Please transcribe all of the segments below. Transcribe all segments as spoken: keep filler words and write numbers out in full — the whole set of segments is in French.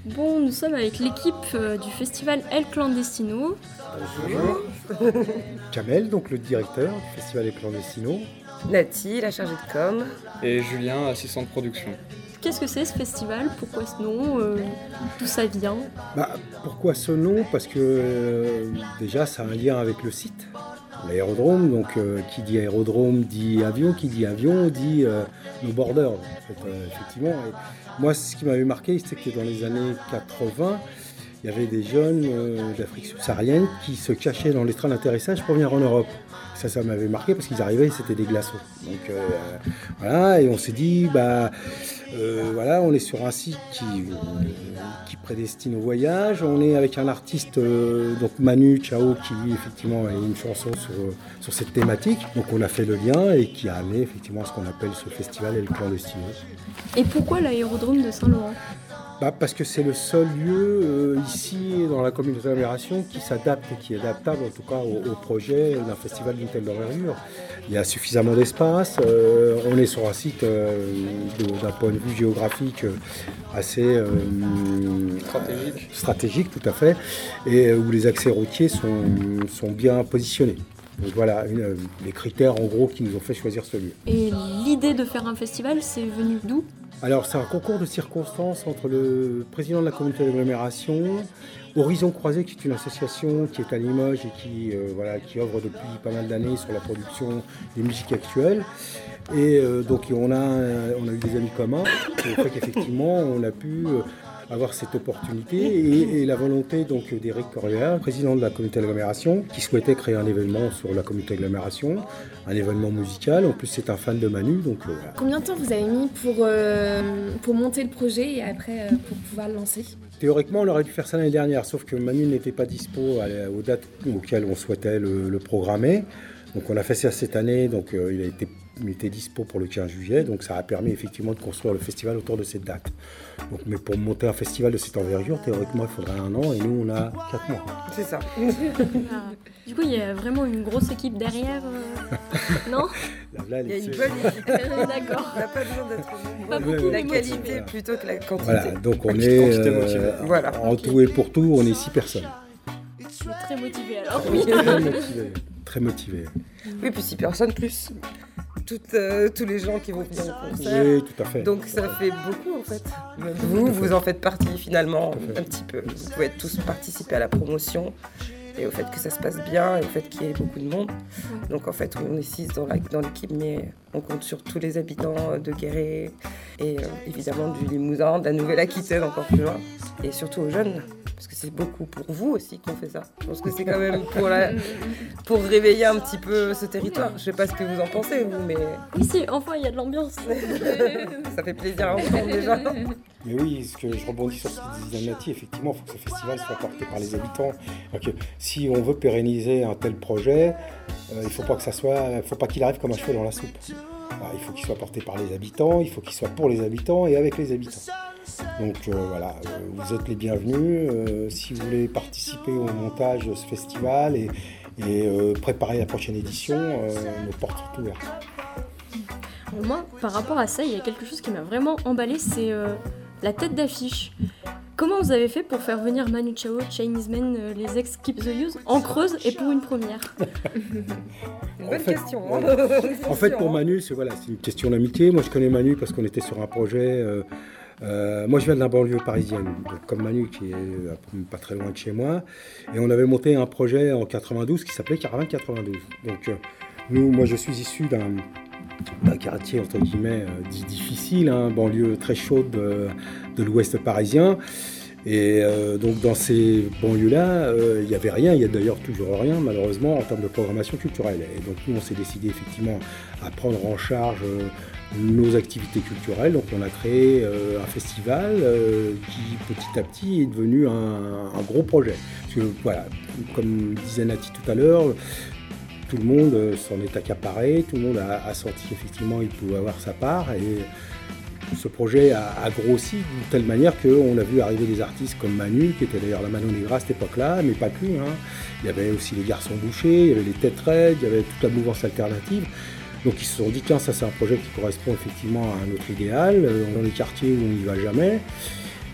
Bon, nous sommes avec l'équipe euh, du festival El Clandestino. Bonjour. Kamel, donc le directeur du festival El Clandestino. Nati, la chargée de com. Et Julien, assistant de production. Qu'est-ce que c'est ce festival? Pourquoi ce nom? euh, D'où ça vient? Bah, pourquoi ce nom? Parce que euh, déjà, ça a un lien avec le site, l'aérodrome. Donc, euh, qui dit aérodrome dit avion, qui dit avion dit euh, nos borders. En fait, euh, effectivement. Et moi, ce qui m'avait marqué, c'est que dans les années quatre-vingts, il y avait des jeunes euh, d'Afrique subsaharienne qui se cachaient dans les trains d'atterrissage pour venir en Europe. Ça, ça m'avait marqué parce qu'ils arrivaient et c'était des glaçons. Donc euh, voilà, et on s'est dit, bah, euh, voilà, on est sur un site qui, euh, qui prédestine au voyage. On est avec un artiste, euh, donc Manu Chao, qui lui, effectivement, a une chanson sur, sur cette thématique. Donc on a fait le lien et qui a amené effectivement à ce qu'on appelle ce festival El Clandestino. Et pourquoi l'aérodrome de Saint-Laurent? Bah parce que c'est le seul lieu euh, ici dans la commune d'agglomération qui s'adapte et qui est adaptable en tout cas au, au projet d'un festival d'une telle envergure. Il y a suffisamment d'espace, euh, on est sur un site euh, de, d'un point de vue géographique euh, assez euh, Stratégique. euh, stratégique tout à fait, et où les accès routiers sont, sont bien positionnés. Donc voilà, une, les critères en gros qui nous ont fait choisir ce lieu. Et l'idée de faire un festival, c'est venu d'où? Alors, c'est un concours de circonstances entre le président de la communauté d'agglomération, Horizon Croisé, qui est une association qui est à Limoges et qui, euh, voilà, qui œuvre depuis pas mal d'années sur la production des musiques actuelles. Et euh, donc, on a, on a eu des amis communs, qui fait qu'effectivement, on a pu euh, avoir cette opportunité et, et la volonté donc d'Éric Correa, président de la communauté d'agglomération, qui souhaitait créer un événement sur la communauté d'agglomération, un événement musical. En plus, c'est un fan de Manu, donc euh, voilà. Combien de temps vous avez mis pour, euh, pour monter le projet et après euh, pour pouvoir le lancer? Théoriquement, on aurait dû faire ça l'année dernière, sauf que Manu n'était pas dispo à- aux dates auxquelles on souhaitait le, le programmer. Donc on a fait ça cette année, donc euh, il a été, il était dispo pour le quinze juillet, donc ça a permis effectivement de construire le festival autour de cette date. Donc, mais pour monter un festival de cette envergure, théoriquement, il faudrait un an, et nous, on a quatre mois. C'est ça. Ah. Du coup, il y a vraiment une grosse équipe derrière, euh... non? Là, là, Il y a les- une bonne équipe. D'accord. On n'a pas besoin d'être Pas nombreux. beaucoup, La mais qualité motivés. plutôt que la quantité. Voilà, donc on Petite est quantité euh, motivée. Voilà. en tout et pour tout, on est six personnes. Je suis très motivée alors. Très motivés. Très motivés. Oui, puis six personnes plus toutes, euh, tous les gens qui vont venir au concert. Oui, tout à fait. Donc ça fait beaucoup en fait. Même vous, vous en faites partie finalement un petit peu. Vous pouvez tous participer à la promotion et au fait que ça se passe bien et au fait qu'il y ait beaucoup de monde. Donc en fait, oui, on est six dans, la, dans l'équipe, mais on compte sur tous les habitants de Guéret et euh, évidemment du Limousin, de la Nouvelle-Aquitaine encore plus loin. Et surtout aux jeunes, parce que c'est beaucoup pour vous aussi qu'on fait ça. Je pense que c'est quand même pour, la, pour réveiller un petit peu ce territoire. Je sais pas ce que vous en pensez, vous, mais Oui, si, enfin, il y a de l'ambiance. ça fait plaisir à entendre déjà. Mais oui, ce que je rebondis sur ce que disait Nati, effectivement, il faut que ce festival soit porté par les habitants. Donc, si on veut pérenniser un tel projet, euh, il ne faut pas que ça soit, faut pas qu'il arrive comme un cheveu dans la soupe. Voilà, il faut qu'il soit porté par les habitants, il faut qu'il soit pour les habitants et avec les habitants. Donc euh, voilà, euh, vous êtes les bienvenus. Euh, si vous voulez participer au montage de ce festival et, et euh, préparer la prochaine édition, euh, nos portes sont ouvertes. Moi, par rapport à ça, il y a quelque chose qui m'a vraiment emballé, c'est euh, la tête d'affiche. Comment vous avez fait pour faire venir Manu Chao, Chinese Men, euh, les ex Keep the Youth, en Creuse et pour une première? Une bonne fait, question. voilà. Hein. En fait, pour Manu, c'est, voilà, c'est une question d'amitié. Moi, je connais Manu parce qu'on était sur un projet. Euh, euh, moi, je viens de la banlieue parisienne, donc, comme Manu, qui est euh, pas très loin de chez moi. Et on avait monté un projet en quatre-vingt-douze qui s'appelait Caravane quatre-vingt-douze. Donc, euh, nous, moi, je suis issu d'un, d'un quartier, entre guillemets, euh, dit difficile, hein, banlieue très chaude de, de l'ouest parisien. Et euh, donc dans ces banlieues-là, il euh, n'y avait rien, il n'y a d'ailleurs toujours rien malheureusement en termes de programmation culturelle. Et donc nous on s'est décidé effectivement à prendre en charge euh, nos activités culturelles. Donc on a créé euh, un festival euh, qui petit à petit est devenu un, un gros projet. Parce que voilà, comme disait Nati tout à l'heure, tout le monde s'en est accaparé, tout le monde a, a senti effectivement qu'il pouvait avoir sa part. Et ce projet a, a grossi d'une telle manière qu'on a vu arriver des artistes comme Manu, qui était d'ailleurs la Mano Negra à cette époque-là, mais pas que. Hein. Il y avait aussi les Garçons Bouchés, il y avait les Têtes Raides, il y avait toute la mouvance alternative. Donc ils se sont dit, tiens, ça c'est un projet qui correspond effectivement à notre idéal, euh, dans les quartiers où on n'y va jamais.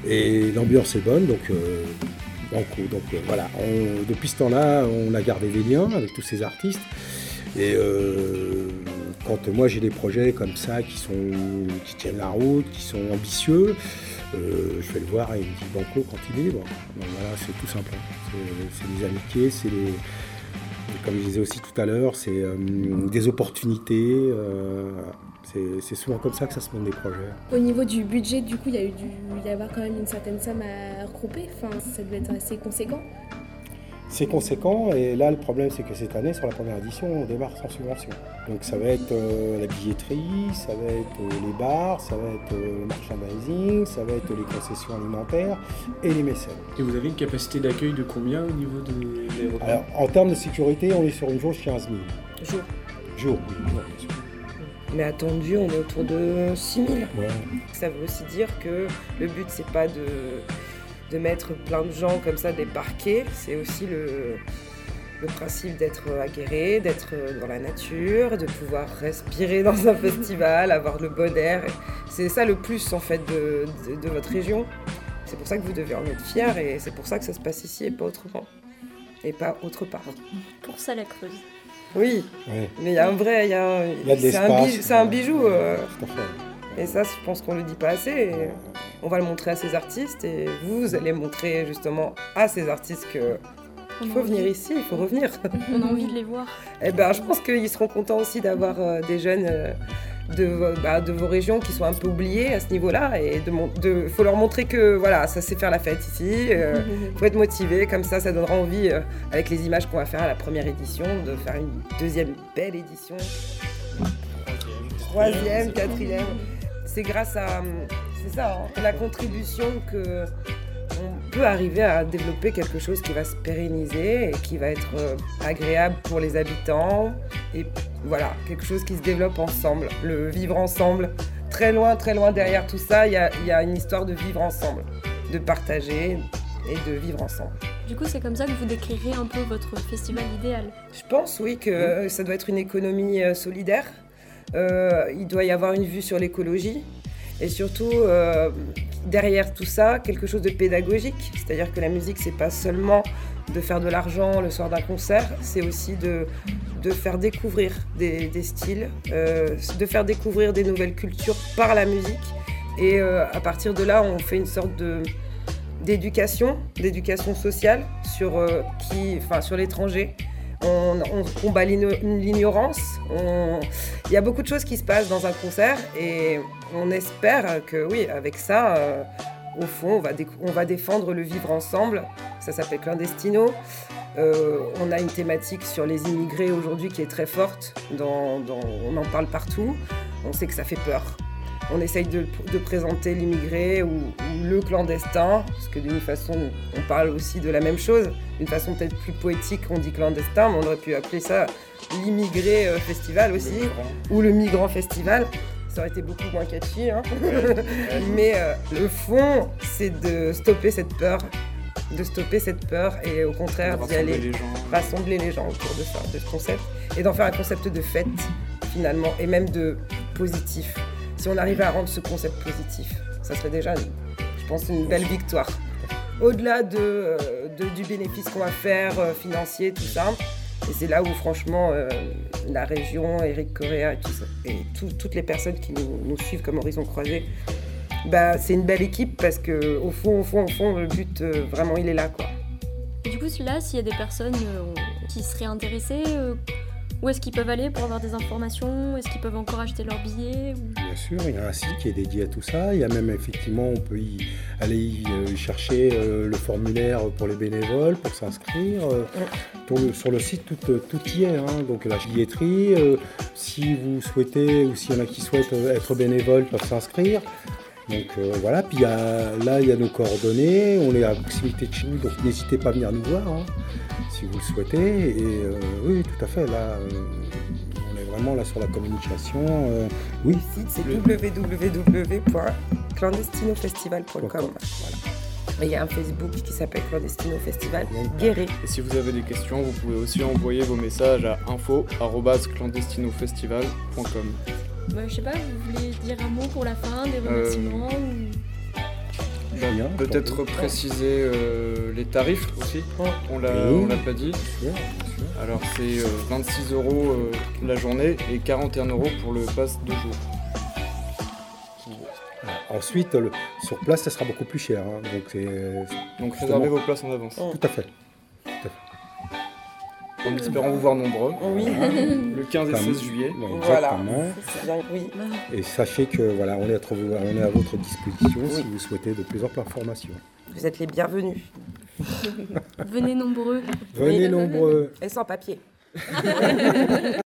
Et l'ambiance est bonne, donc, euh, banco. Donc euh, voilà, on, depuis ce temps-là, on a gardé des liens avec tous ces artistes. Et euh, quand moi j'ai des projets comme ça qui, sont, qui tiennent la route, qui sont ambitieux, euh, je vais le voir et il me dit banco quand il est libre. Donc voilà, c'est tout simple. C'est, c'est des amitiés, c'est des, comme je disais aussi tout à l'heure, c'est euh, des opportunités. Euh, c'est, c'est souvent comme ça que ça se monte des projets. Au niveau du budget, du coup, il y a eu dû y avoir quand même une certaine somme à regrouper. Enfin, ça devait être assez conséquent. C'est conséquent, et là le problème c'est que cette année sur la première édition on démarre sans subvention. Donc ça va être euh, la billetterie, ça va être euh, les bars, ça va être euh, le merchandising, ça va être les concessions alimentaires et les mécènes. Et vous avez une capacité d'accueil de combien au niveau de l'aéroport ? Alors en termes de sécurité on est sur une jauge quinze mille. Jour. Jour, oui, jour, bien sûr. Mais attendu, on est autour de six mille. Ouais. Ça veut aussi dire que le but c'est pas de... de mettre plein de gens comme ça, des parquets, c'est aussi le, le principe d'être aguerré, d'être dans la nature, de pouvoir respirer dans un festival, avoir le bon air. C'est ça le plus en fait de, de, de votre région. C'est pour ça que vous devez en être fiers et c'est pour ça que ça se passe ici et pas autrement. Et pas autre part. Pour ça la Creuse. Oui, Ouais. mais il y a un vrai, il y a, un, Il y a de c'est, un l'espace. bijou, c'est un bijou. Euh, Tout à fait. Et ça, je pense qu'on le dit pas assez. Et on va le montrer à ces artistes et vous, vous allez montrer justement à ces artistes que il faut venir ici, il faut revenir. On a envie de les voir. Et ben, je pense qu'ils seront contents aussi d'avoir euh, des jeunes euh, de, bah, de vos régions qui sont un peu oubliés à ce niveau-là. Et de, mon- de, faut leur montrer que voilà, ça sait faire la fête ici. Euh, faut être motivé, comme ça, ça donnera envie euh, avec les images qu'on va faire à la première édition de faire une deuxième belle édition, troisième, quatrième. C'est grâce à c'est ça, hein, la contribution que on peut arriver à développer quelque chose qui va se pérenniser et qui va être euh, agréable pour les habitants. Et voilà, quelque chose qui se développe ensemble, le vivre ensemble. Très loin, très loin derrière tout ça, il y a, il y a une histoire de vivre ensemble, de partager et de vivre ensemble. Du coup, c'est comme ça que vous décrirez un peu votre festival idéal. Je pense, oui, que euh, ça doit être une économie euh, solidaire. Euh, il doit y avoir une vue sur l'écologie. Et surtout, euh, derrière tout ça, quelque chose de pédagogique. C'est-à-dire que la musique, c'est pas seulement de faire de l'argent le soir d'un concert, c'est aussi de, de faire découvrir des, des styles, euh, de faire découvrir des nouvelles cultures par la musique. Et euh, à partir de là, on fait une sorte de, d'éducation, d'éducation sociale sur, euh, qui, enfin, sur l'étranger. On, on combat l'igno- l'ignorance. On... Il y a beaucoup de choses qui se passent dans un concert et on espère que, oui, avec ça, euh, au fond, on va, dé- on va défendre le vivre ensemble. Ça s'appelle Clandestino. Euh, on a une thématique sur les immigrés aujourd'hui qui est très forte. Dans, dans... On en parle partout. On sait que ça fait peur. On essaye de, de présenter l'immigré ou, ou le clandestin, parce que d'une façon, on parle aussi de la même chose. D'une façon peut-être plus poétique, on dit clandestin, mais on aurait pu appeler ça l'immigré euh, festival aussi, ou le migrant festival. Ça aurait été beaucoup moins catchy, hein. Mais euh, le fond, c'est de stopper cette peur, de stopper cette peur et au contraire d'y aller, les gens. rassembler les gens autour de ça, de ce concept, et d'en faire un concept de fête finalement, et même de positif. Si on arrivait à rendre ce concept positif, ça serait déjà, une, je pense, une belle victoire. Au-delà de, euh, de, du bénéfice qu'on va faire, euh, financier, tout ça. Et c'est là où, franchement, euh, la région, Eric Correa et, tout ça, et tout, toutes les personnes qui nous, nous suivent comme Horizon Croisé, bah, c'est une belle équipe parce qu'au fond, au fond, au fond, le but, euh, vraiment, il est là, quoi. Et du coup, là, s'il y a des personnes euh, qui seraient intéressées, euh, où est-ce qu'ils peuvent aller pour avoir des informations ? Est-ce qu'ils peuvent encore acheter leurs billets ou... Bien sûr, il y a un site qui est dédié à tout ça. Il y a même effectivement, on peut y aller y euh, chercher euh, le formulaire pour les bénévoles, pour s'inscrire. Euh, pour le- sur le site, tout, euh, tout y est. Hein. Donc la billetterie, euh, si vous souhaitez ou s'il y en a qui souhaitent euh, être bénévoles, peuvent s'inscrire. Donc euh, voilà, puis il y a- là il y a nos coordonnées, on est à proximité de chez nous, donc n'hésitez pas à venir nous voir hein, si vous le souhaitez. Et euh, oui, tout à fait, là euh, on est vraiment là sur la communication. euh, oui, Le site, c'est w w w point clandestinofestival point com. Voilà. Et il y a un Facebook qui s'appelle Clandestino Festival Guéret. Et si vous avez des questions, vous pouvez aussi envoyer vos messages à info arobase clandestinofestival point com. Bah, je sais pas, vous voulez dire un mot pour la fin, des remerciements ou... Julien. Peut-être Jean-Paul. préciser euh, les tarifs aussi. On l'a, Oui. on l'a pas dit. Bien. Alors c'est euh, vingt-six euros euh, la journée et quarante et un euros pour le pass deux jours. Voilà. Ensuite, le- sur place, ça sera beaucoup plus cher. hein. Donc, c'est Donc Justement. réservez vos places en avance. tout à fait. En espérant vous voir nombreux. Oui, Le quinze et Comme- seize juillet. Ouais, voilà. exactement. C'est bien, oui. Et sachez que voilà, on est à, trouver- on est à votre disposition si Oui. vous souhaitez de plus amples informations. Vous êtes les bienvenus. Venez nombreux. Venez Oui. nombreux. Et sans papier.